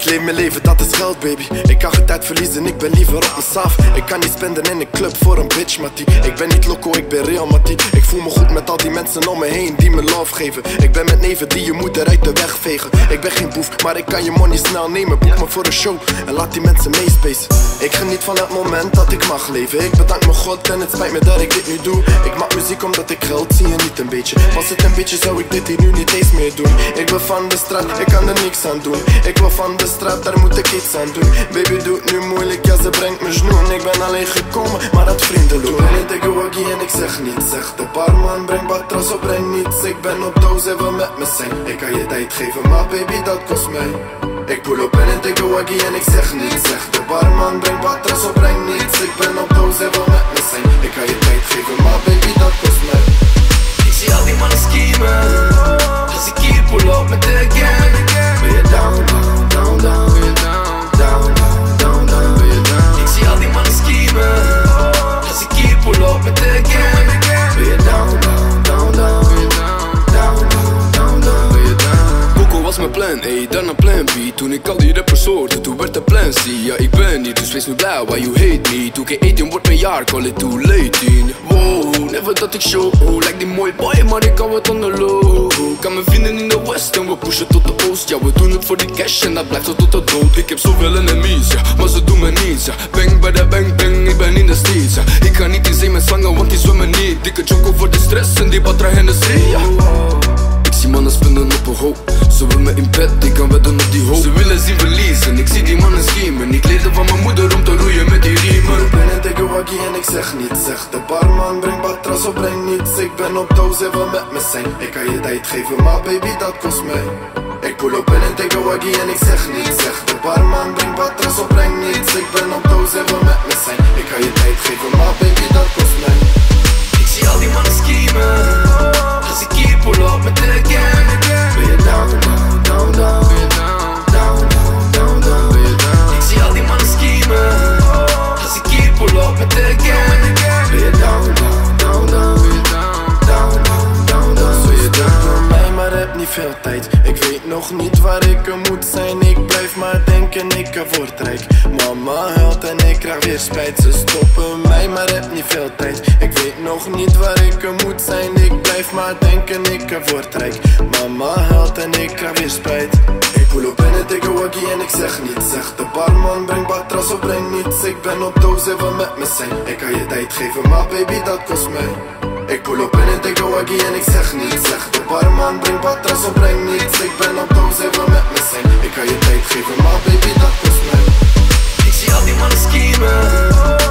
Ik leef mijn leven, dat is geld baby. Ik kan geen tijd verliezen, ik ben liever op mijn saaf. Ik kan niet spenden in een club voor een bitch mattie. Ik ben niet loco, ik ben real mattie. Ik voel me goed met al die mensen om me heen die me love geven. Ik ben met neven die je moeder uit de weg vegen. Ik ben geen boef, maar ik kan je money snel nemen. Boek me voor een show en laat die mensen meespacen. Ik geniet van het moment dat ik mag leven. Ik bedank mijn God en het spijt me dat ik dit nu doe. Ik maak muziek omdat ik geld zie en niet een beetje. Was het een beetje zou ik dit hier nu niet eens meer doen. Ik ben van de straat, ik kan er niks aan doen. Ik wil van de straat, daar moet ik iets aan doen. Baby doet nu moeilijk, ja ze brengt me snoen. Ik ben alleen gekomen, maar dat vrienden doen. Ben ik tegen Waggy en ik zeg niets. Zeg de barman, breng batras op, breng niets. Ik ben op doos, even met me zijn. Ik kan je tijd geven, maar baby dat kost mij. Ik pull op en tegen Waggy en ik zeg niets. Zeg de barman, breng batras op, breng niets. Ik ben op doos, even met me zijn. Ik kan je tijd geven, maar baby dat kost mij. Ik zie al die mannen schiemen. Als ik hier pull op met de gang. Ben je down, down, down, down. Ben je down, down, down, down. Ben je down. Ik zie al die mannen schiemen. Als ik hier pull op met de gang. Ben je down, down, down, down. Ben je down, down, down, down. Ben je down. Coco was mijn plan A, dan een plan B. Toen ik al die rappers hoorde, toen werd de plan C. Ja, ik ben niet, dus wees nu blij, why you hate me. 2K18 wordt mijn jaar, call it too late in. Wow, never dat ik show, like die mooie boy, maar ik hou het on the low. Kan mijn vrienden in de west en we pushen tot de oost. Ja, we doen het voor die cash en dat blijft zo tot de dood. Ik heb zoveel enemies, ja, maar ze doen me niets, ja. Bang bij de bang bang, ik ben in de streets, ja. Ik kan niet in zee met slangen, want die zwemmen niet. Dikke choco voor de stress en die batra Hennessy, ja. Ik zie mannen spinnen op een hoop. Ze willen me in bed, ik kan wedden op die hoop. Ze willen zien verliezen, ik zie die mannen schemen. Ik leerde van mijn moeder om te roeien met die riemen. Ik ben tegen Waggy en ik zeg niets. Zeg de barman, breng batras op, breng niets. Ik ben op doos, even met me zijn. Ik kan je tijd geven, maar baby dat kost mij. Ik pull op en tegen Waggy en ik zeg niets. Zeg de barman, breng batras op, breng niets. Ik ben op doos, even met me zijn. Ik kan je tijd geven, maar baby dat kost mij. Ik zie al die mannen schiemen. Als ik hier pull op met de gang. Ben je down, down, down, down. Ben je down, down, down, down. Ben je down. Ik zie al die mannen schiemen. Als ik hier pull op met de gang. Ben je down, down, down, down. Ben je down, down, down, down. Ben je down. Voor mij, maar heb niet veel tijd. Ik weet nog niet waar ik er moet zijn. Ik blijf maar denken, ik word rijk. Mama huilt en ik krijg weer spijt. Ze stoppen mij, maar heb niet veel tijd. Ik weet nog niet waar ik er moet zijn. Ik blijf maar denken, ik word rijk. Mama huilt en ik krijg weer spijt. Ik pull op en tegen Waggy en ik zeg niets. Zeg de barman, breng batras op, breng niets. Ik ben op doos, even met me zijn. Ik kan je tijd geven, maar baby dat kost mij. Ik pull op en tegen Waggy en ik zeg niets. Zeg de barman, breng batras op, breng niets. Ik ben op doos, even met me zijn. Ik kan je tijd geven, maar baby dat kost mij. Ik zie al die mannen schiemen.